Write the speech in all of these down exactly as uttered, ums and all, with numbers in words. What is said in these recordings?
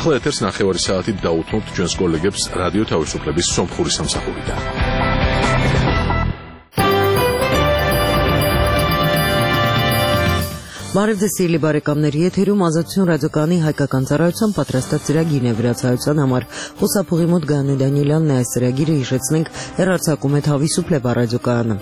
ახლა ეთერს ნახევარი საათით დაუთმობთ ჩვენს კოლეგებს რადიო თავისუფლების სომხური სამსახურიდან. Բարևձեզ բարեկամների եթերում ազատություն ռադիոկայանի հայկական ծառայության պատրաստած ծրագիրն է վրացայության համար Խոսափուղի մոտ Գայանե Դանիելյանն է այս ծրագիրը հիշեցնենք հեռարձակում է Թավիսուփլե ռադիոկայանը։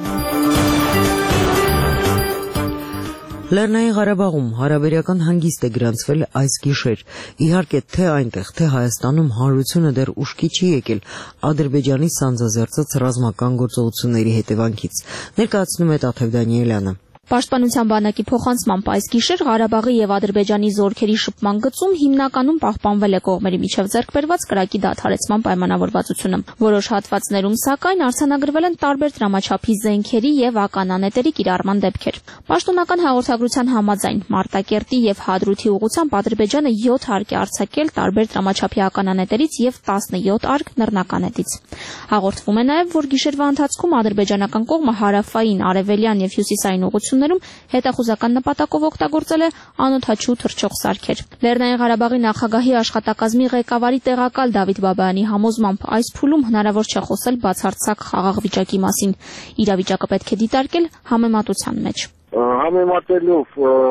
Լեռնային Ղարաբաղում հարաբերական հանգիստ է գրանցվել այս գիշեր։ Իհարկե թե այնտեղ, թե Հայաստանում հանրությունը դեռ ուշքի չի եկել Ադրբեջանի սանձազերծած ռազմական գործողությունների հետևանքից։ Ներկայացնում է Տաթև Դանիելյանը։ Պաշտպանության բանակի փոխանցմամբ այս գիշեր Ղարաբաղի եւ Ադրբեջանի զորքերի շփման գծում հիմնականում պահպանվել է կողմերի միջև ձեռք բերված կրակի դադարեցման պայմանավորվածությունը։ Որոշ հատվածներում սակայն արձանագրվել են տարբեր դրամաչափի զենքերի եւ ականանետերի կիրառման դեպքեր։ Պաշտոնական հաղորդագրության համաձայն Մարտակերտի եւ Հադրութի ուղղությամբ Ադրբեջանը յոթ արկ է արձակել տարբեր դրամաչափի ականանետերից եւ տասնյոթ արկ նռնականետից։ Հաղորդվում է նաեւ, որ գիշերվա ընթացքում ադրբեջանական կողմը հարավային, արևելյան եւ հյուսիսային ուղղություններում հետախուզական նպատակով օգտագործել է անօդաչու թռչող սարքեր։ Լեռնային Ղարաբաղի նախագահի աշխատակազմի ղեկավարի տեղակալ Դավիթ Բաբայանի համոզմամբ այս փուլում հնարավոր չէ խոսել բացարձակ խաղաղ վիճակի մասին։ Իրավիճակը պետք է դիտարկել համեմատության մեջ։ Համեմատելով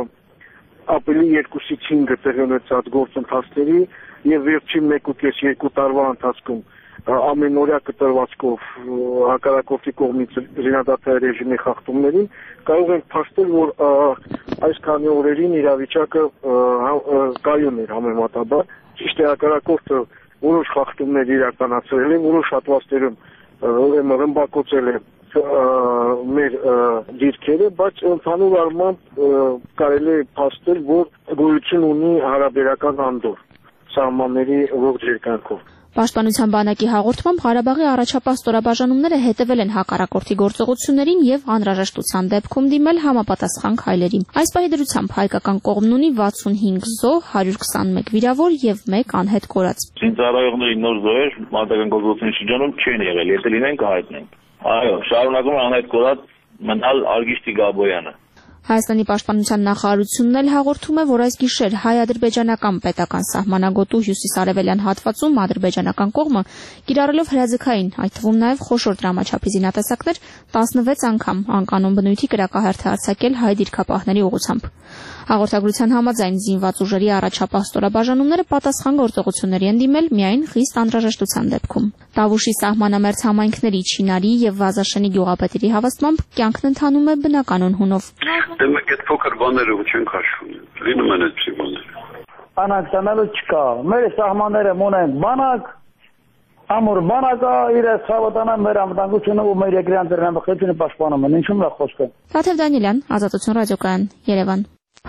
ապրիլի երկուսից հինգը տեղի ունեցած գործընթացների եւ վերջին մեկ ու կես երկու տարվա ընթացքում ամենօրյա կտրվածքով հակառակորդի կողմից զինադադարի ռեժիմի խախտումներին կարող ենք փաստել, որ այս քանի օրերին իրավիճակը կայուն էր համեմատաբար։ Ճիշտ է, հակառակորդը որոշ խախտումներ իրականացրել է, որոշ հատվածներում ուրեմն ռմբակոծել է մեր դիրքերը, բայց ընդհանուր առմամբ կարելի է փաստել, որ գոյություն ունի հարաբերական անդոր սահմանների ողջ երկայնքով։ Պաշտպանության բանակի հաղորդմամբ Ղարաբաղի առաջապահ ստորաբաժանումները հետևել են հակառակորդի գործողություններին եւ անհրաժեշտության դեպքում դիմել համապատասխան քայլերի։ Այս պահի դրությամբ հայկական կողմն ունի վաթսունհինգ զոհ, հարյուր քսանմեկ վիրավոր եւ մեկ անհետ կորած։ Զինծառայողների նոր զոհեր մարտական գործողությունների շրջանում չեն եղել, եթե լինեն կհայտնենք։ Այո, շարունակում անհետ կորած մնալ Արգիշտի Գաբոյանը։ Հայաստանի պաշտպանության նախարարությունն էլ հաղորդում է, որ այս գիշեր հայ-ադրբեջանական պետական սահմանագոտու հյուսիսարևելյան հատվածում ադրբեջանական կողմը կիրառելով հրաձգային, այդ թվում նաև խոշոր դրամաչափի զինատեսակներ տասնվեց անգամ անկանոն բնույթի կրակահարթ է արձակել հայ դիրքապահների ուղղությամբ։ Հաղորդագրության համաձայն զինված ուժերի առաջապահ ստորաբաժանումները պատասխան գործողությունների են դիմել միայն խիստ անհրաժեշտության դեպքում։ Տավուշի սահմանամերձ համայնքների Չինարի եւ Վազաշենի գյուղապետերի հավաստմամբ կյանքն ընթանում է բնականon հունով։ Դե մեկ այդ փոքր բաները չեն քաշվում։ Լինում են այդպիսի բաներ։ Բանակ ցանալու չկա։ Մեր սահմանները ունեն բանակ, ամուր բանակը իր ցավոտանա մեր ամտանգությունը ու մեր երկրի անձեռնամխությունը պաշտպանում են։ Ինչու՞ նա խոսքը։ Տաթև Դանիելյան, Ազատություն ռադիոկայան, Երևան։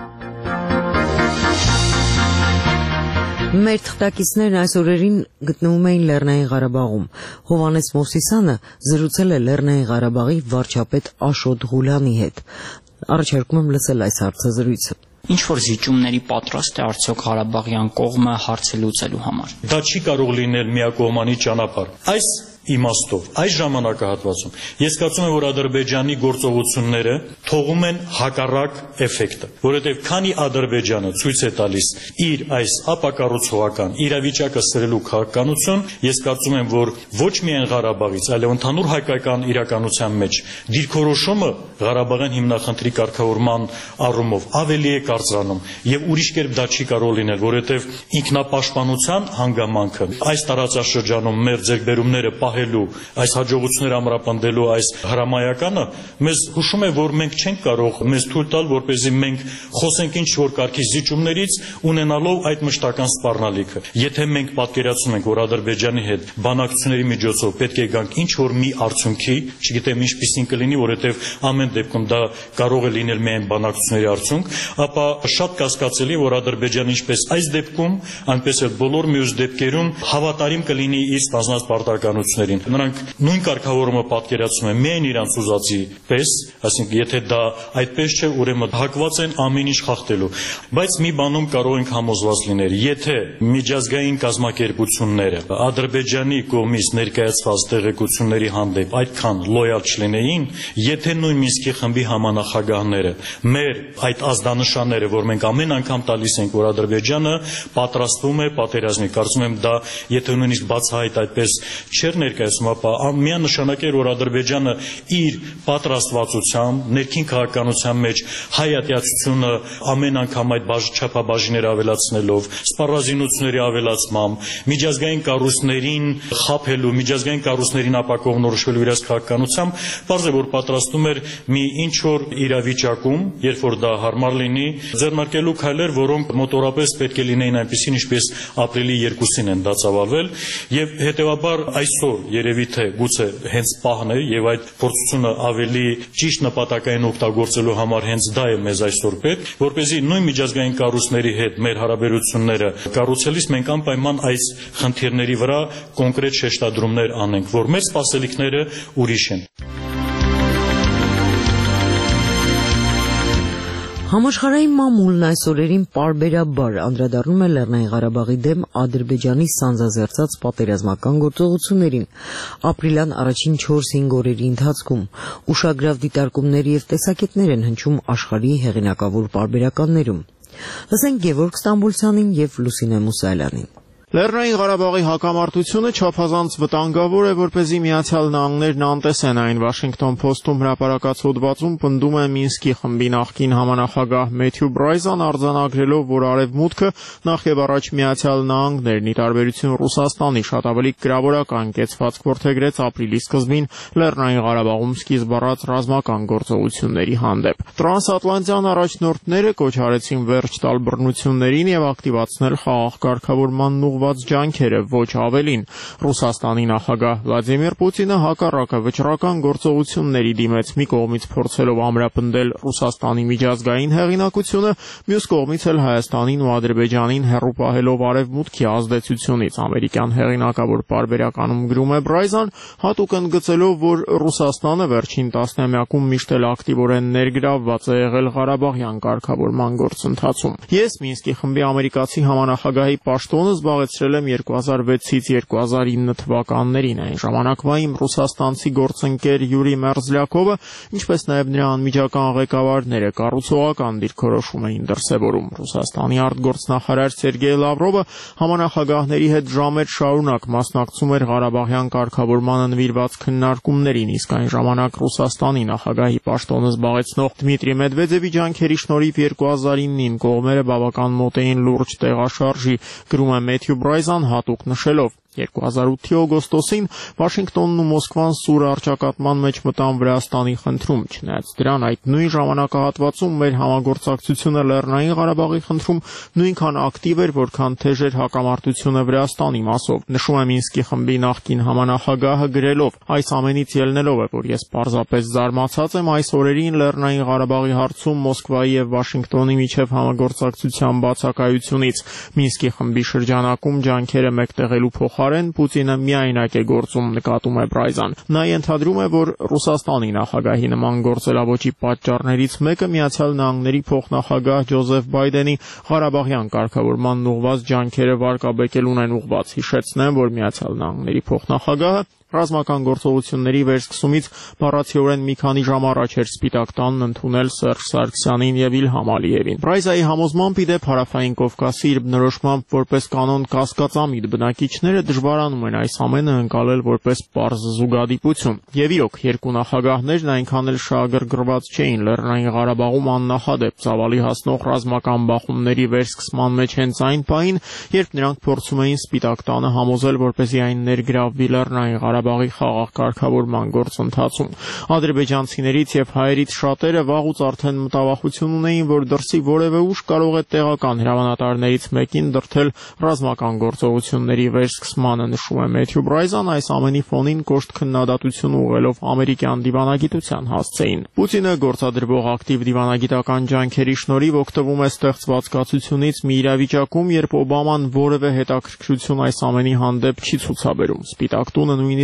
Մեր թղթակիցներն այս օրերին գտնվում էին Լեռնային Ղարաբաղում։ Հովհաննես Մովսիսյանը զրուցել է Լեռնային Ղարաբաղի վարչապետ Աշոտ Ղուլյանի հետ։ Առաջարկում եմ լսել այս հարցազրույցը։ Ինչ որ զիջումների պատրաստ է արդյոք Ղարաբաղյան կողմը հարցը լուծելու համար։ Դա չի կարող լինել միակողմանի ճանապարհ։ Այս իմաստով այս ժամանակահատվածում ես կարծում եմ, որ Ադրբեջանի գործողությունները թողում են հակառակ էֆեկտը, որովհետև քանի Ադրբեջանը ցույց է տալիս իր այս ապակառուցողական իրավիճակը սրելու քաղաքականություն, ես կարծում եմ, որ ոչ միայն Ղարաբաղից, այլև ընդհանուր հայկական իրականության մեջ դիրքորոշումը Ղարաբաղյան հիմնախնդրի կարգավորման առումով ավելի է կարծրանում եւ ուրիշ կերպ դա չի կարող լինել, որովհետև ինքնապաշտպանության հանգամանքը այս տարածաշրջանում մեր ձեռքբերումները պահելու, այս հաջողությունները ամրապնդելու այս հրամայականը մեզ հուշում է, որ մենք չենք կարող մեզ թույլ տալ, որպեսզի մենք խոսենք ինչ որ կարգի զիջումներից, ունենալով այդ մշտական սպառնալիքը։ Եթե մենք պատկերացնում ենք, որ Ադրբեջանի հետ բանակցությունների միջոցով պետք է գանք ինչ որ մի արդյունքի, չգիտեմ ինչպիսին կլինի, որովհետև ամեն դեպքում դա կարող է լինել միայն բանակցությունների արդյունք, ապա շատ կասկածելի, որ Ադրբեջանը ինչպես այս դեպքում, այնպես էլ բոլոր մյուս դեպքերում հավատարիմ կլինի իր ստանձնած պարտականություններին։ Նրանք նույն կարգավորումը պատկերացնում են միայն իրանց ուզածի պես, այսինքն եթե դա այդպես չէ, ուրեմն հակված են ամեն ինչ խախտելու։ Բայց մի բանում կարող ենք համոզված լինել, եթե միջազգային կազմակերպությունները Ադրբեջանի կողմից ներկայացված տեղեկությունների հանդեպ այդքան լոյալ չլինեին, եթե նույն Մինսկի խմբի համանախագահները մեր այդ ազդանշանները, որ մենք ամեն անգամ տալիս ենք, որ Ադրբեջանը պատրաստվում է պատերազմի, կարծում եմ դա, եթե նույնիսկ բացահայտ այդպես չէր ներկայացում, ապա միանշանակ էր, որ Ադրբեջանը իր պատրաստվածությամբ, ներքին քաղաքականության մեջ հայատյացությունը ամեն անգամ այդ չափաբաժինները ավելացնելով, սպառազինությունների ավելացմամբ, միջազգային կառույցներին խաբելու, միջազգային կառույցներին ապակողնորոշվելու իրաց քաղաքականությամբ, պարզ է, որ պատրաստում էր մի ինչ որ իրավիճակում, երբ որ դա հարմար լինի, ձեռնարկելու քայլեր, որոնք մոտորապես պետք է լինեին այնպիսին, ինչպես ապրիլի երկուսին են դա ծավալվել, եւ հետեւաբար այսօր երևի թե գուցե հենց պահն է եւ այդ փորձությունը ավելի ճիշտ նպատակային օգտագործելու համար հենց դա է մեզ այսօր պետք, որպեսզի նույն միջազգային կառույցների հետ մեր հարաբերությունները կառուցելիս մենք անպայման այս խնդիրների վրա կոնկրետ շեշտադրումներ անենք, որ մեր սպասելիքները ուրիշ են։ Համաշխարհային մամուլն այս օրերին պարբերաբար անդրադառնում է Լեռնային Ղարաբաղի դեմ Ադրբեջանի սանձազերծած պատերազմական գործողություններին։ Ապրիլյան առաջին չորս-հինգ օրերի ընթացքում ուշագրավ դիտարկումներ եւ տեսակետներ են հնչում աշխարհի հեղինակավոր պարբերականներում։ Լսենք Գևորգ Ստամբոլցյանին եւ Լուսինե Մուսայելյանին։ Լեռնային Ղարաբաղի հակամարտությունը չափազանց վտանգավոր է, որպեսզի Միացյալ Նահանգներն անտեսեն այն։ Washington Post-ում հրապարակած հոդվածում պնդում է Մինսկի խմբի նախկին համանախագահ Մեթյու Բրայզան, արձանագրելով, որ Արևմուտքը նախ եւ առաջ Միացյալ Նահանգներն, ի տարբերություն Ռուսաստանի, շատ ավելի գրավորական կեցվածք որդեգրեց ապրիլի սկզբին Լեռնային Ղարաբաղում սկիզբ առած ռազմական գործողությունների հանդեպ։ Տրանսատլանտյան առաջնորդները կոչ արեցին վերջ տալ բռնություններին եւ ակտիվացնել խաղաղ կարգավորման ուղղված ջանքերը, ոչ ավելին։ Ռուսաստանի նախագահ Վլադիմիր Պուտինը հակառակը վճռական գործողությունների դիմեց, մի կողմից փորձելով ամրապնդել Ռուսաստանի միջազգային հեղինակությունը, մյուս կողմից էլ Հայաստանին ու Ադրբեջանին հեռու պահելով Արևմուտքի ազդեցությունից։ Ամերիկյան հեղինակավոր պարբերականում գրում է Բրայզան, հատուկ ընդգծելով, որ Ռուսաստանը վերջին տասնամյակում միշտ էլ ակտիվորեն ներգրավված է եղել Ղարաբաղյան կարգավորման գործընթացում։ Ես Մինսկի խմբի ամերիկացի համանախագահի պաշտոնը զբաղեցրել եմ երկու հազար վեցից երկու հազար ինը թվականներին։ Այն ժամանակվա իմ ռուսաստանցի գործընկեր Յուրի Մերզլյակովը, ինչպես նաև նրա անմիջական ղեկավարները կառուցողական դիրքորոշում էին դրսևորում։ Ռուսաստանի արտգործնախարար Սերգեյ Լավրովը համանախագահների հետ ժամեր շարունակ մասնակցում էր Ղարաբաղյան կարգավորմանը նվիրված քննարկումներին, իսկ այն ժամանակ Ռուսաստանի նախագահի պաշտոնը զբաղեցնող Դմիտրի Մեդվեդևի ջանքերի շնորհիվ երկու հազար ինին կողմերը բավական մոտ էին լուրջ տեղաշարժի, գրում է Մեթյու Բրայզան հատուկ նշելով։ երկու հազար ութի օգոստոսին Վաշինգտոնն ու Մոսկվան սուր առճակատման մեջ մտան Վրաստանի խնդրում։ Չնայած դրան, այդ նույն ժամանակահատվածում մեր համագործակցությունը Լեռնային Ղարաբաղի խնդրում նույնքան ակտիվ էր, որքան թեժ էր հակամարտությունը Վրաստանի մասով։ Նշում է Մինսկի խմբի նախկին համանախագահը գրելով. այս ամենից ելնելով է, որ ես պարզապես զարմացած եմ այս օրերին Լեռնային Ղարաբաղի հարցում Մոսկվայի եւ Վաշինգտոնի միջև համագործակցության բացակայությունից։ Մինսկի խմբի շրջանակում ջանքերը մեկտեղելու փոխարեն Պուտինը միայնակ է գործում, նկատում է Բրայզան։ Նա ենթադրում է, որ Ռուսաստանի նախագահի նման գործելավոճի պատճառներից մեկը Միացյալ Նահանգների փոխնախագահ Ջոզեֆ Բայդենի Ղարաբաղյան կարգավորման ուղղված ջանքերը վարկաբեկելուն են ուղղված։ Հիշեցնեմ, որ Միացյալ Նահանգների փոխնախագահը ռազմական գործողությունների վերսկսումից բառացիորեն մի քանի ժամ առաջ էր Սպիտակ տանն ընդունել Սերժ Սարգսյանին եւ Իլհամ Ալիևին։ Բրայզայի համոզմամբ, ի դեպ, Հարավային Կովկասի իր բնորոշմամբ որպես կանոն կասկածամիտ բնակիչները դժվարանում են այս ամենը ընկալել որպես պարզ զուգադիպություն։ Եվ իրոք, երկու նախագահներն այնքան էլ շահագրգռված չէին Լեռնային Ղարաբաղում աննախադեպ ծավալի հասնող ռազմական բախումների վերսկսման մեջ հենց այն պահին, երբ նրանք փորձում էին Սպիտակ տանը համոզել, որպեսզի այն ներգրավվի Լեռնային Ղարաբաղի խաղաղ կարգավորման գործընթացում։ Ադրբեջանցիներից եւ հայերից շատերը վաղուց արդեն մտավախություն ունեին, որ դրսի որևէ ուժ կարող է տեղական հրամանատարներից մեկին դրդել ռազմական գործողությունների վերսկսմանը, նշում է Մեթյու Բրայզան, այս ամենի ֆոնին կոշտ քննադատություն ուղղելով ամերիկյան դիվանագիտության հասցեին։ Պուտինը գործադրվող ակտիվ դիվանագիտական ջանքերի շնորհիվ օգտվում է ստեղծված կացությունից մի իրավիճակում, երբ Օբաման որևէ հետաքրքրություն այս ամենի հանդեպ չի ցուցաբերում։ Սպիտակ տունը նույնիսկ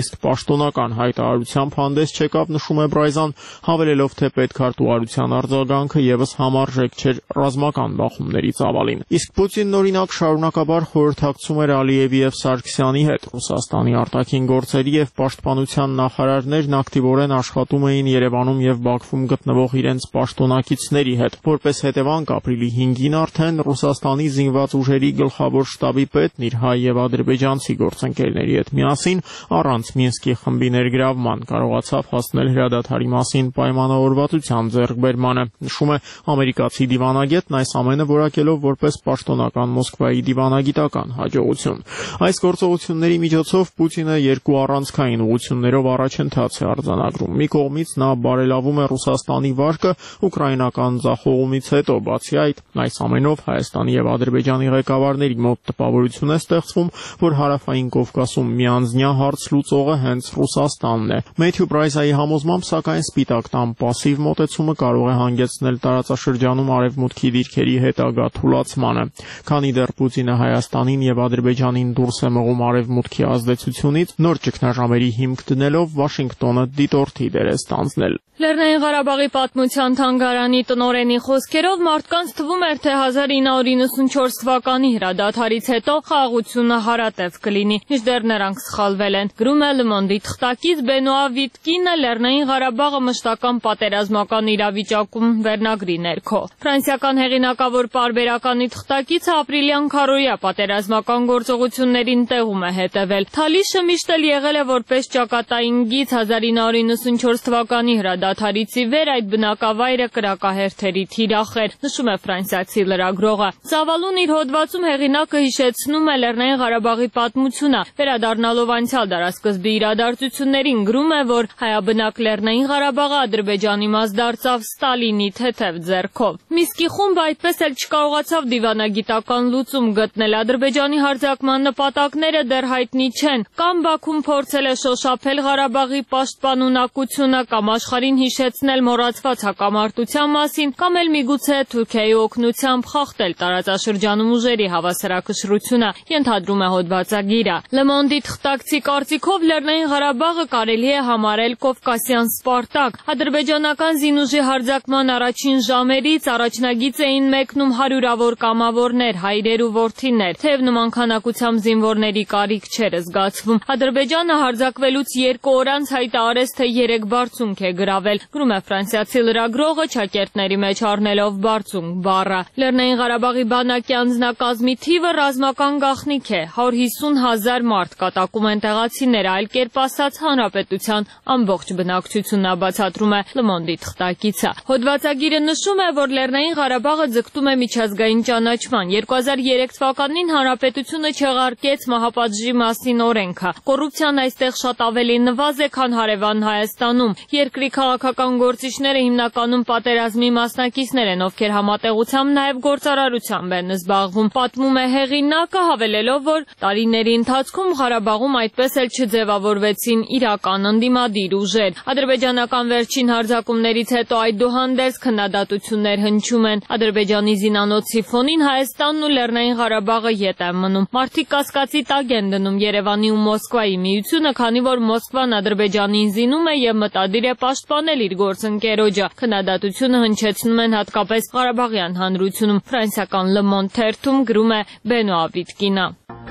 նույնիսկ պաշտոնական հայտարարությամբ հանդես չեկավ, նշում է Բրայզան, հավելելով, թե պետքարտուարության արձագանքը եւս համարժեք չէր ռազմական բախումների ծավալին։ Իսկ Պուտինն օրինակ շարունակաբար խորհրդակցում էր Ալիևի եւ Սարգսյանի հետ։ Ռուսաստանի արտաքին գործերի եւ պաշտպանության նախարարներն ակտիվորեն աշխատում էին Երևանում եւ Բաքվում գտնվող իրենց պաշտոնակիցների հետ։ Որպես հետևանք ապրիլի հինգին արդեն Ռուսաստանի զինված ուժերի գլխավոր շտաբի պետն իր հայ եւ ադրբեջանցի գործընկերների հետ միասին առանց Մինսկի խմբի ներգրավման կարողացավ հասնել հրադադարի մասին պայմանավորվածության ձեռքբերմանը։ Նշում է ամերիկացի դիվանագետն, այս ամենը որակելով որպես պաշտոնական Մոսկվայի դիվանագիտական հաջողություն։ Այս գործողությունների միջոցով Պուտինը երկու առանցքային ուղղություններով առաջընթաց է արձանագրում։ Մի կողմից նա բարելավում է Ռուսաստանի վարկը ուկրաինական ձախողումից հետո, բացի այդ, այս ամենով Հայաստանի եւ Ադրբեջանի ղեկավարների մոտ տպավորություն է ստեղծվում, որ հարավային Կովկասում միանձնյա հարց լուծողը հենց Ռուսաստանն է։ Մեթյու Բրայզայի համոզմամբ, սակայն Սպիտակ տան պասիվ մոտեցումը կարող է հանգեցնել տարածաշրջանում արևմուտքի դիրքերի հետագա թուլացմանը։ Քանի դեռ Պուտինը Հայաստանին եւ Ադրբեջանին դուրս է մղում արևմուտքի ազդեցությունից, նոր ճգնաժամերի հիմք դնելով Վաշինգտոնը դիտորդի դեր է ստանձնել։ Լեռնային Ղարաբաղի պատմության թանգարանի տնօրենի խոսքերով մարդկանց թվում էր, թե հազար ինը հարյուր իննսունչորս թվականի հրադադարից հետո խաղաղությունը հարատև կլինի, մինչդեռ նրանք սխալվել են։ Գրում է Le Monde-ի թղթակից Բենուա Վիտկինը Լեռնային Ղարաբաղը մշտական պատերազմական իրավիճակում վերնագրի ներքո։ Ֆրանսիական հեղինակավոր պարբերականի թղթակիցը ապրիլյան քարոզիա պատերազմական գործողություններին տեղում է հետևել։ Թալիշը միշտ էլ եղել է որպես ճակատային գիծ հազար ինը հարյուր իննսունչորս թվականի հրադադարից ի վեր այդ բնակավայրը կրակահերթերի թիրախ էր, նշում է ֆրանսիացի լրագրողը։ Ծավալուն իր հոդվածում հեղինակը հիշեցնում է Լեռնային Ղարաբաղի պատմությունը, վերադառնալով անցյալ դարասկզբի իրադարձություններին, գրում է, որ հայաբնակ Լեռնային Ղարաբաղը Ադրբեջանի մաս դարձավ Ստալինի թեթև ձեռքով։ Միսկի խումբը այդպես էլ չկարողացավ դիվանագիտական լուծում գտնել։ Ադրբեջանի հարձակման նպատակները դեռ հայտնի չեն։ Կամ Բաքուն փորձել է շոշափել Ղարաբաղի պաշտպանունակությունը, կամ աշխարհին հիշեցնել մոռացված հակամարտության մասին, կամ էլ միգուցե Թուրքիայի օգնությամբ խախտել տարածաշրջանում ուժերի հավասարակշռությունը, ենթադրում է հոդվածագիրը։ Le Monde-ի թղթակցի կարծիքով Լեռնային Ղարաբաղը կարելի է համարել Կովկասյան Սպարտակ։ Ադրբեջանական զինուժի հարձակման առաջին ժամերից առաջնագիծ էին մեկնում հարյուրավոր կամավորներ, հայրեր ու որդիներ, թեև նման քանակությամբ զինվորների կարիք չէր զգացվում։ Ադրբեջանը հարձակվելուց երկու օր անց հայտարարեց, թե երեք բարձունք է գրավել, գրում է ֆրանսիացի լրագրողը ճակերտների մեջ առնելով բարձունք բառը։ Լեռնային Ղարաբաղի բանակի անձնակազմի թիվը ռազմական գաղտնիք է, հարյուր հիսուն հազար մարդ կատակում են տեղացիները, այլ կերպ ասած հանրապետության ամբողջ բնակչությունն է, բացատրում է Le Monde-ի թղթակիցը։ Հոդվածագիրը նշում է, որ Լեռնային Ղարաբաղը ձգտում է միջազգային ճանաչման։ երկու հազար երեք թվականին հանրապետությունը չեղարկեց մահապատժի մասին օրենքը։ Կոռուպցիան այստեղ շատ ավելի նվազ է, քան հարևան Հայաստանում։ Երկրի քաղաքական գործիչները հիմնականում պատերազմի մասնակիցներ են, ովքեր համատեղությամբ նաև գործարարությամբ են զբաղվում։ Պատմում է հեղինակը, հավելելով, որ տարիների ընթացքում Ղարաբաղում այդպես էլ չձևավորվեցին իրական ընդդիմադիր ուժեր։ Ադրբեջանական վերջին հարձակումներից հետո այդուհանդերձ քննադատություններ հնչում են։ Ադրբեջանի զինանոցի ֆոնին Հայաստանն ու Լեռնային Ղարաբաղը ետ են մնում։ Մարդիկ կասկածի տակ են դնում Երևանի ու Մոսկվայի միությունը, քանի որ Մոսկվան Ադրբեջանին զինում է եւ մտադիր է պաշտպանել իր գործընկերոջը։ Քննադատությունը հնչեցնում են հատկապես Ղարաբաղյան հանրությունում։ Ֆրանսիական Le Monde թերթում գրում է Բենուա Վիտկինը։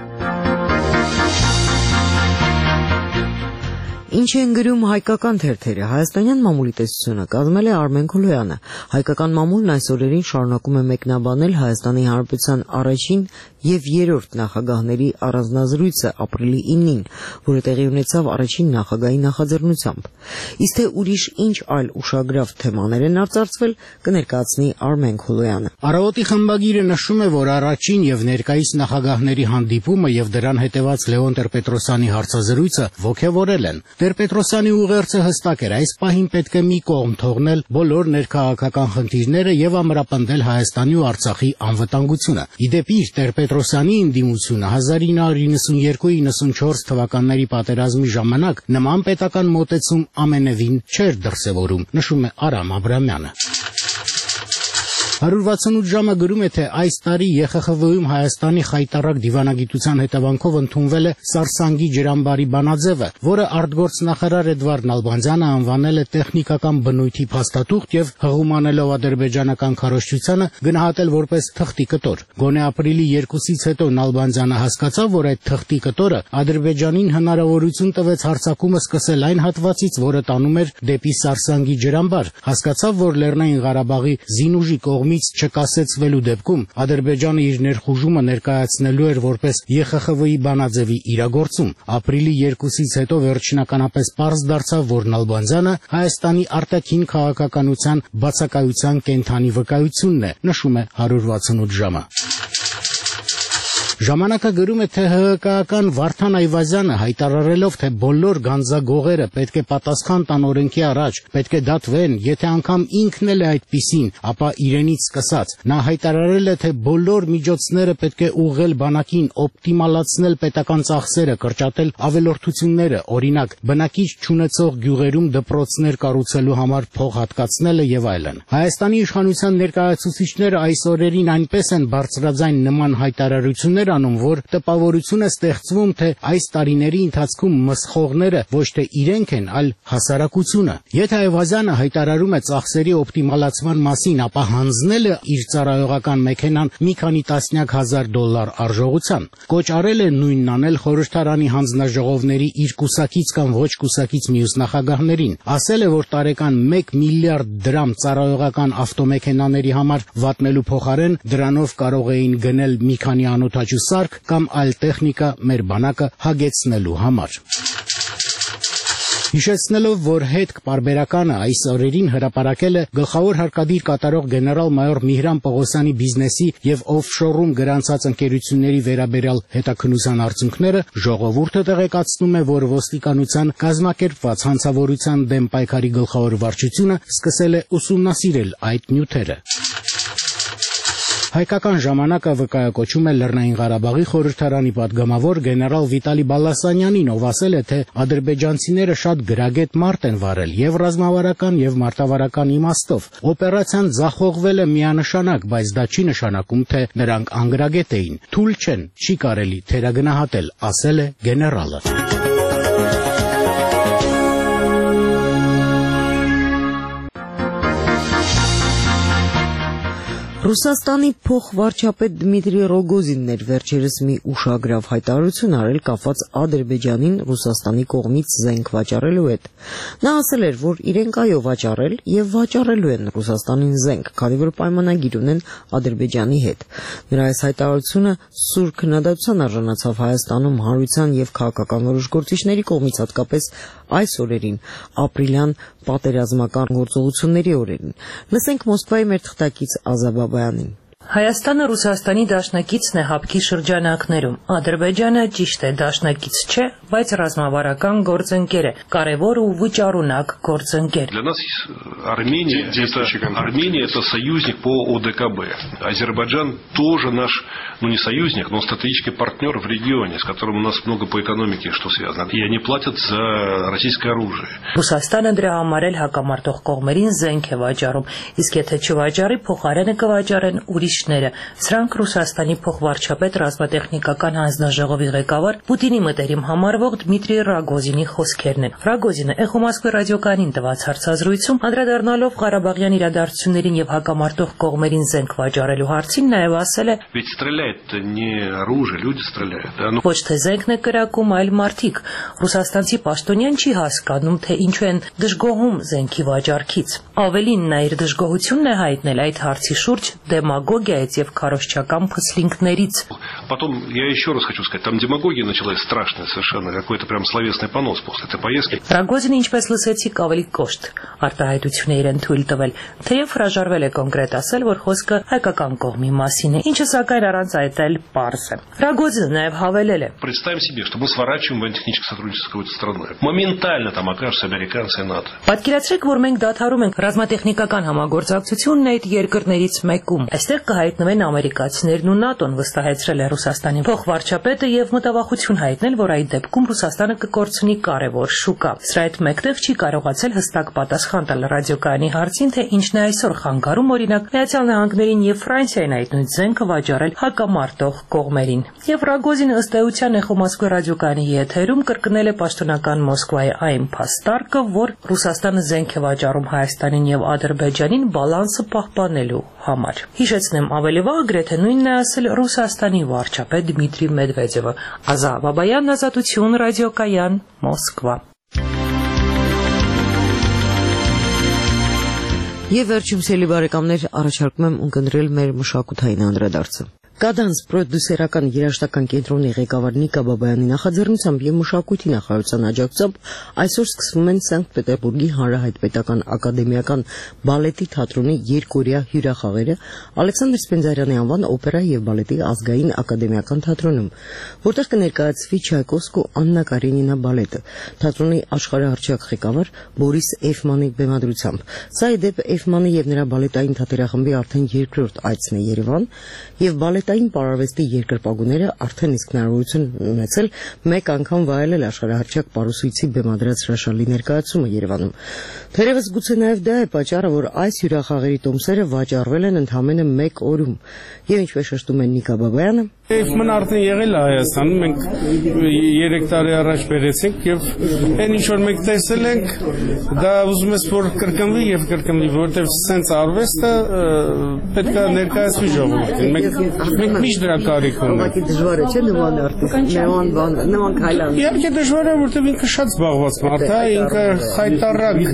Ինչ են գրում հայկական թերթերը։ Հայաստանյան մամուլի տեսությունը կազմել է Արմեն Քոլոյանը։ Հայկական մամուլն այս օրերին շարունակում է մեկնաբանել Հայաստանի Հանրապետության առաջին եւ երրորդ նախագահների առանձնազրույցը ապրիլի ինին, որը տեղի ունեցավ առաջին նախագահի նախաձեռնությամբ։ Իսկ թե ուրիշ ինչ այլ ուշագրավ թեմաներ են արձարծվել, կներկայացնի Արմեն Քոլոյանը։ Առավոտի խմբագիրը նշում է, որ առաջին եւ ներկայիս նախագահների հանդիպումը եւ դրան հետեւած Լեոն Տեր-Պետրոսյանի հարցազրույցը ոգևորել են։ Տեր-Պետրոսյանի ուղերձը հստակ էր, այս պահին պետք է մի կողմ թողնել բոլոր ներքաղաքական խնդիրները եւ ամրապնդել Հայաստանի ու Արցախի անվտանգությունը։ Իդեպ իր Տեր-Պետրոսյանի ընդդիմությունը հազար ինը հարյուր իննսունյերկու իննսունչորս թվականների պատերազմի ժամանակ նման պետական մոտեցում ամենևին չէր դրսևորում, նշում է Արամ Աբրամյանը։ հարյուր վաթսունութ ժամը գրում է, թե այս տարի Ե Խ Խ V-ում Հայաստանի խայտառակ դիվանագիտության հետևանքով ընդունվել է Սարսանգի ջրամբարի բանաձևը, որը արտգործնախարար Էդվարդ Նալբանդյանը անվանել է տեխնիկական բնույթի փաստաթուղթ եւ հղումանելով ադրբեջանական քարոզչությանը գնահատել որպես թղթի կտոր։ Գոնե ապրիլի երկուսից հետո Նալբանդյանը հասկացավ, որ այդ թղթի կտորը Ադրբեջանին հնարավորություն տվեց հարձակումը սկսել այն հատվածից, որը տանում էր դեպի Սարսանգի ջրամբար, հասկացավ, որ Լեռնային Ղարաբաղի զինուժի կողմից չկասեցվելու դեպքում Ադրբեջանը իր ներխուժումը ներկայացնելու էր որպես Ե Խ Խ V-ի բանաձևի իրագործում։ Ապրիլի երկուսից հետո վերջնականապես պարզ դարձավ, որ Նալբանդյանը Հայաստանի արտաքին քաղաքականության բացակայության կենդանի վկայությունն է, նշում է հարյուր վաթսունութ ժամը։ Ժամանակը գրում է, թե Հ Հ Կ-ական Վարդան Այվազյանը հայտարարելով, թե բոլոր գանձագողերը պետք է պատասխան տան օրենքի առաջ, պետք է դատվեն, եթե անգամ ինքն էլ է այդպիսին, ապա իրենից սկսած։ Նա հայտարարել է, թե բոլոր միջոցները պետք է ուղղել բանակին, օպտիմալացնել պետական ծախսերը, կրճատել ավելորդությունները, օրինակ, բնակիչ չունեցող գյուղերում դպրոցներ կառուցելու համար փող հատկացնելը եւ այլն։ Հայաստանի իշխանության ներկայացուցիչները այս օրերին այնպես են բարձրաձայն նման հայտարարություններ անում, որ տպավորություն է ստեղծվում, թե այս տարիների ընթացքում մսխողները ոչ թե իրենք են, այլ հասարակությունը։ Եթե Այվազյանը հայտարարում է ծախսերի օպտիմալացման մասին, ապա հանձնել է իր ծառայողական մեքենան մի քանի տասնյակ հազար դոլար արժողության։ Կոչ արել է նույնն անել խորհրդարանի հանձնաժողովների իր կուսակից կամ ոչ կուսակից մյուս նախագահներին։ Ասել է, որ տարեկան մեկ միլիարդ դրամ ծառայողական ավտոմեքենաների համար վատնելու փոխարեն դրանով կարող էին գնել մի քանի անօթաչու սարք կամ այլ տեխնիկա մեր բանակը հագեցնելու համար։ Հիշեցնելով, որ հետք պարբերականը այս օրերին հրապարակել է գլխավոր հարկադիր կատարող գեներալ-մայոր Միհրան Պողոսյանի բիզնեսի եւ օֆշորում գրանցած ընկերությունների վերաբերյալ հետաքննության արդյունքները, ժողովուրդը տեղեկացնում է, որ ոստիկանության կազմակերպված հանցավորության դեմ պայքարի գլխավոր վարչությունը սկսել է ուսումնասիրել այդ նյութերը։ Հայկական ժամանակը վկայակոչում է Լեռնային Ղարաբաղի խորհրդարանի падգամավոր գեներալ Վիտալի Բալասանյանին, ով ասել է, թե ադրբեջանցիները շատ գրագետ մարտ են վարել եւ ռազմավարական եւ մարտավարական իմաստով։ Օպերացիան ձախողվել է միանշանակ, բայց դա չի նշանակում, թե նրանք անգրագետ էին։ Թույլ չեն, չի կարելի թերագնահատել, ասել է գեներալը։ Ռուսաստանի փոխվարչապետ Դմիտրի Ռոգոզինն էր վերջերս մի ուշագրավ հայտարարություն արել կապված Ադրբեջանին Ռուսաստանի կողմից զենք վաճառելու հետ։ Նա ասել էր, որ իրենք այո վաճառել եւ վաճառելու են Ռուսաստանին զենք, քանի որ պայմանագիր ունեն Ադրբեջանի հետ։ Նրա այս հայտարարությունը սուր քննադատության արժանացավ Հայաստանում հանրության եւ քաղաքական որոշ գործիչների կողմից, հատկապես այս օրերին, ապրիլյան պատերազմական գործողությունների օրերին։ Լսենք Մոսկվայի մեր թղթակից Ազաբա Բայանին։ Հայաստանը Ռուսաստանի դաշնակիցն է հապկի շրջանակներում։ Ադրբեջանը ճիշտ է դաշնակից չէ, բայց ռազմավարական գործընկեր է, կարևոր ու վճարունակ գործընկեր։ Для нас Армения это Армения это союзник по О Д К Б. Азербайджан тоже наш, ну не союзник, но стратегический партнер в регионе, с которым у нас много по экономике что связано. И они платят за российское оружие. Ռուսաստանը դրա համար էլ հակամարտող կողմերին զենք է վաճառում, իսկ եթե չվաճառի, փոխարենը կվաճառեն ուրիշները։ Սրանք Ռուսաստանի փոխվարչապետ ռազմատեխնիկական հանձնաժողովի ղեկավար Պուտինի մտերիմ համարվող Դմիտրի Ռոգոզինի խոսքերն են։ Ռոգոզինը Էխո Մոսկվի ռադիոկայանին տված հարցազրույցում անդրադառնալով Ղարաբաղյան իրադարձություններին եւ հակամարտող կողմերին զենք վաճառելու հարցին նաեւ ասել է. Ведь стреляет не оружие, люди стреляют. Ոչ թե զենքն է կրակում, այլ մարդիկ։ Ռուսաստանցի պաշտոնյան չի հասկանում, թե ինչու են դժգոհում զենքի վաճառքից։ Ավելին նա իր դժգոհությունն է հայտնել այդ հարցի շուրջ դեմագոգիայից եւ քարոզչական փսլինքներից։ Потом я еще раз хочу сказать, там демагогия началась страшная совершенно, какой-то прям словесный понос после этой поездки. Ռոգոզինը, ինչպես լսեցիք, ավելի կոշտ արտահայտություն է իրեն թույլ տվել, թեև հրաժարվել է կոնկրետ ասել, որ խոսքը հայկական կողմի մասին է, ինչը սակայն առանց այդ էլ պարզ է։ Ռոգոզինը նաեւ հավելել է. Представим себе, что мы сворачиваем военно-техническое сотрудничество с какой-то страной. Моментально там окажутся американцы и НАТО. Պատկերացրեք, որ մենք դադարում ենք ռազմատեխնիկական համագործակցությունն այդ երկրներից մեկում։ Այստեղ կհայտնվեն ամերիկացիներն ու ՆԱՏՕ-ն, վստահեցրել է Ռուսաստանի փոխվարչապետը եւ մտավախություն հայտնել, որ այդ դեպքում Ռուսաստանը կկորցնի կարևոր շուկա։ Սրա հետ մեկտեղ չի կարողացել հստակ պատասխան տալ ռադիոկայանի հարցին, թե ինչն է այսօր խանգարում օրինակ Միացյալ Նահանգներին եւ Ֆրանսիային այդ նույն զենքը վաճառել հակամարտող կողմերին։ Եվ Ռագոզինը ըստ էության Էխո Մոսկվա ռադիոկայանի եթերում կրկնել է պաշտոնական Մոսկվայի այն փաստարկը, որ Ռուսաստանը զենք է վաճառում Հայաստանին եւ Ադրբեջանին բալանսը պահպանելու համար։ Հիշեցնեմ, ավելի վաղ գրեթե նույնն է ասել Ռուսաստանի վարչապետ Դմիտրի Մեդվեդևը։ Ազա Բաբայան, Ազատություն, ռադիոկայան, Մոսկվա։ Եվ վերջում սելի բարեկամներ, առաջարկում եմ ունկնդրել մեր մշակութային անդրադարձը։ Կադանս պրոդյուսերական երաժշտական կենտրոնի ղեկավար Նիկա Բաբայանի նախաձեռնությամբ եւ մշակույթի նախարարության աջակցությամբ այսօր սկսվում են Սանկտ Պետերբուրգի Հանրահայտ պետական ակադեմիական բալետի թատրոնի երկօրյա հյուրախաղերը Ալեքսանդր Սպենդիարյանի անվան օպերա եւ բալետի ազգային ակադեմիական թատրոնում, որտեղ կներկայացվի Չայկովսկու Աննա Կարենինա բալետը, թատրոնի աշխարհահռչակ ղեկավար Բորիս Էֆմանի բեմադրությամբ։ Սա ի դեպ Էֆմանի եւ նրա բալետային թատերախմբի արդեն երկրորդ այցն է Երևան եւ բալետ Այն պարարվեստի երկրպագուները արդեն իսկ հնարավորություն ունեցել մեկ անգամ վայելել աշխարհահռչակ պարուսույցի բեմադրած հրաշալի ներկայացումը Երևանում։ Թերևս գուցե նաև դա է պատճառը, որ այս հյուրախաղերի տոմսերը վաճառվել են ընդամենը մեկ օրում։ Եվ ինչպես շեշտում է Նիկա Բաբայանը, Էֆման արդեն եղել է Հայաստանում, մենք երեք տարի առաջ բերեցինք եւ այն ինչ որ մենք տեսել ենք, դա ուզում ես որ կրկնվի եւ կրկնվի, որովհետեւ սենց արվեստը պետք է ներկայացվի ժողովրդին։ Մենք Մենք միշտ դրա կարիք ունենք։ Ուղղակի դժվար է, չէ՞ նման արտիստ, նման բան, նման քայլան։ Իհարկե դժվար է, որովհետև ինքը շատ զբաղված մարդ է, ինքը խայտարակ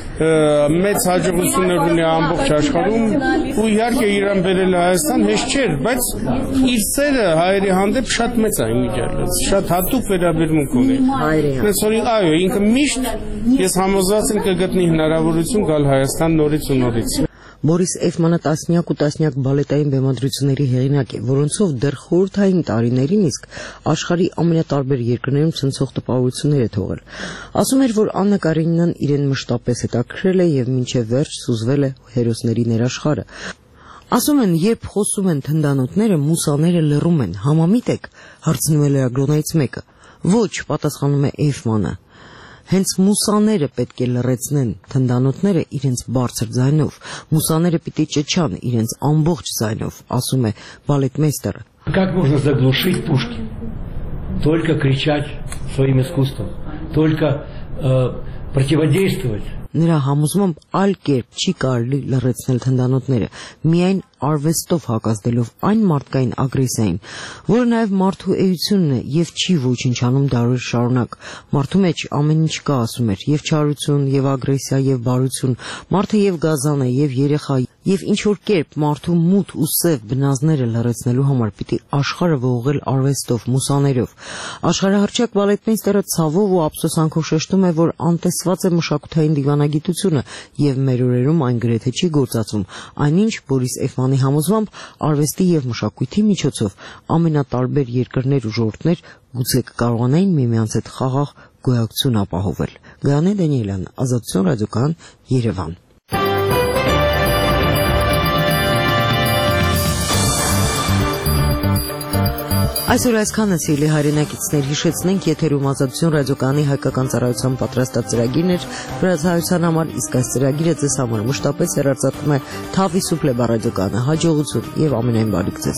մեծ հաջողություններ ունի ամբողջ աշխարհում, ու իհարկե իրան բերել Հայաստան հեշտ չէր, բայց իր սերը հայերի հանդեպ շատ մեծ է իմիջիալից, շատ հատուկ վերաբերմունք ունի։ Հենց որ այո, ինքը միշտ ես համոզված եմ կգտնի հնարավորություն գալ Հայաստան նորից ու նորից։ Բորիս Էֆմանը տասնյակ ու տասնյակ բալետային բեմադրությունների հեղինակ է, որոնցով դեռ խորհրդային տարիներին իսկ աշխարհի ամենատարբեր երկրներում ցնցող տպավորություններ է թողել։ Ասում էր, որ Աննա Կարենինան իրեն մշտապես հետաքրքրել է եւ մինչեւ վերջ սուզվել է հերոսների ներաշխարը։ Ասում են, երբ խոսում են թնդանոթները, մուսաները լռում են, համամիտ եք, հարցնում է լրագրողներից մեկը։ Ոչ, պատասխանում է Էֆմանը։ Հենց մուսաները պետք է լռեցնեն թնդանոթները իրենց բարձր ձայնով, մուսաները պիտի ճչան իրենց ամբողջ ձայնով, ասում է բալետմեյստերը։ Как можно заглушить пушки? Только кричать своим искусством, только э, противодействовать. Նրա համոզմամբ այլ կերպ չի կարելի լռեցնել թնդանոթները, միայն արվեստով հակազդելով այն մարդկային ագրեսիային, որը նաև մարդու էությունն է եւ չի ոչնչանում դարեր շարունակ։ Մարդու մեջ ամեն ինչ կա, ասում էր, եւ չարություն, եւ ագրեսիա, եւ բարություն, մարդը եւ գազան է, եւ երեխա, եւ ինչ որ կերպ մարդու մութ ու սև բնազները լռեցնելու համար պիտի աշխարհը ողողել արվեստով, մուսաներով։ Աշխարհահռչակ բալետմեյստերը ցավով ու ափսոսանքով շեշտում է, որ անտեսված է մշակութային դիվանագիտությունը եւ մեր օրերում այն գրեթե չի գործածվում։ Այնինչ Բորիս Էֆմանի համոզմամբ արվեստի եւ մշակույթի միջոցով ամենատարբեր երկրներ ու ժողովուրդներ գուցե կկարողանային միմյանց հետ խաղաղ գոյակցություն ապահովել։ Գայանե Դանիելյան, Ազատություն ռադիոկայան, Երևան։ Այսօր այսքանը սիրելի հայրենակիցներ, հիշեցնենք եթերում Ազատություն ռադիոկայանի հայկական ծառայության պատրաստած ծրագիրն էր վրացահայության համար, իսկ այս ծրագիրը ձեզ համար մշտապես հեռարձակվում է Թավի Սուպլեբա ռադիոկայանը։ Հաջողություն եւ ամենայն բարիք ձեզ։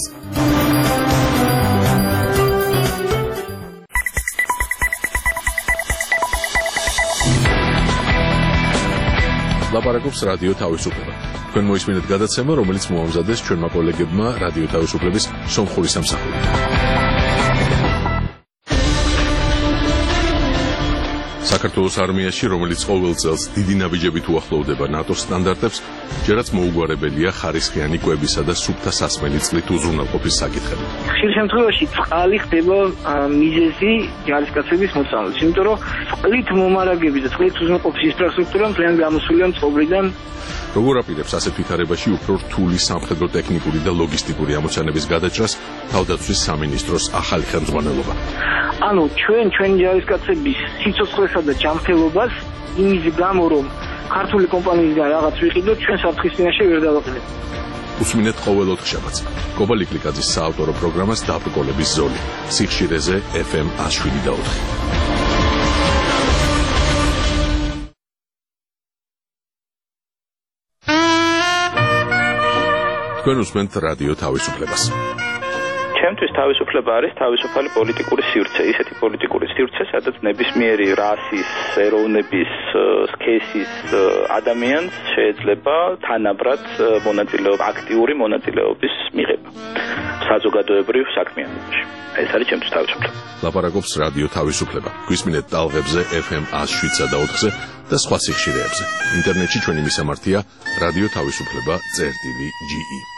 Լապարակობს ռադիո Թավիսուպլեբա։ Քան մոյսմինդ գադացեմը, რომელიც մոամզադես ჩვენ մակոլեգებმა ռադիո Թավիսուպլեբის სომხური სამსახური։ საქართველოს არმიაში, რომელიც ყოველ წელს დიდი ნაბიჯებით უახლოვდება ნატოს სტანდარტებს, ჯერაც მოუგვარებელია ხარისხიანი კვებისა და სუფთა სასმელი წყლით უზრუნველყოფის საკითხები. ხშირ შემთხვევაში წყალი ხდება მიზეზი ჯარისკაცების მოწამვლის, იმიტომ რომ წყლით მომარაგების და წყლით უზრუნველყოფის ინფრასტრუქტურა მთლიანად გამოსულია წყობრიდან. როგორ აპირებს ასეთ ვითარებაში უფრო რთული სამხედრო ტექნიკური და ლოგისტიკური ამოცანების გადაჭრას თავდაცვის სამინისტროს ახალი ხელმძღვანელობა? ანუ ჩვენ ჩვენი ჯარისკაცების სიცოცხლესა და ჯანმრთელობას იმის გამო რომ ქართული კომპანიისგან რაღაც ვიყიდოთ, ჩვენ საფრთხის წინაშე ვერ დავაყენებთ. უსმინეთ ყოველ ოთხშაბათს. კობა ლიკლიკაძის საავტორო პროგრამას დაბრკოლების ზოლი. სიხშირეზე ეფ ემ one oh seven და ოთხი. თქვენ უსმენთ რადიო თავისუფლებას. ჩემთვის თავისუფლება არის თავისუფალი პოლიტიკური სივრცე, ისეთი პოლიტიკური სივრცე, სადაც ნებისმიერი რასის, ეროვნების, სქესის ადამიანს შეიძლება თანაბრად მონაწილეობა, აქტიური მონაწილეობის მიღება საზოგადოებრივ საქმიანობაში. ეს არის ჩემთვის თავისუფლება. ლაპარაკობს რადიო თავისუფლება. გვისმინეთ ტალღებზე ეფ ემ one oh seven და ოთხზე და სხვა სიხშირეებზე. ინტერნეტში ჩვენი მისამართია რადიო თავისუფლება წერტილი ჯი ი.